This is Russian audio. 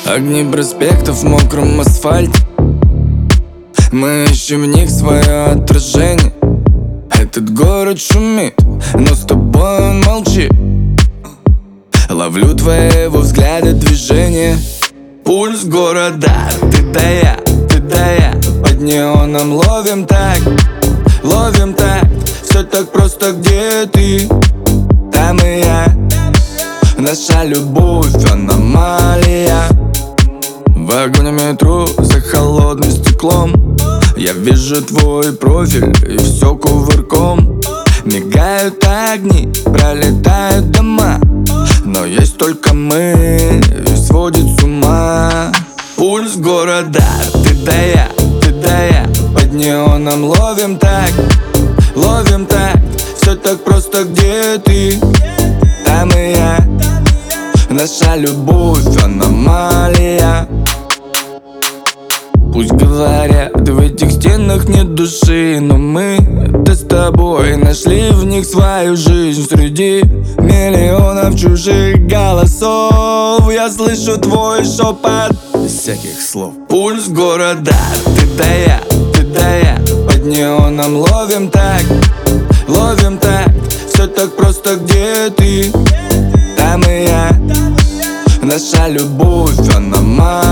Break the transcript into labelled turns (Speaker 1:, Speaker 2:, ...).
Speaker 1: Огни проспектов в мокром асфальте, мы ищем в них свое отражение. Этот город шумит, но с тобой он молчит. Ловлю твоего взгляда движения. Пульс города, ты да я, ты да я. Под неоном ловим так, все так просто, где ты? Там и я. Наша любовь аномалия. В вагоне метро за холодным стеклом я вижу твой профиль и все кувырком. Мигают огни, пролетают дома, но есть только мы, и сводит с ума. Пульс города, ты да я, ты да я. Под неоном ловим так, все так просто, где ты? Там и я. Наша любовь аномалия. Пусть говорят, в этих стенах нет души, но мы-то с тобой нашли в них свою жизнь. Среди миллионов чужих голосов я слышу твой шепот без всяких слов. Пульс города, ты да я, ты да я. Под неоном ловим так, все так просто, где ты? Там и я. Наша любовь аномалия.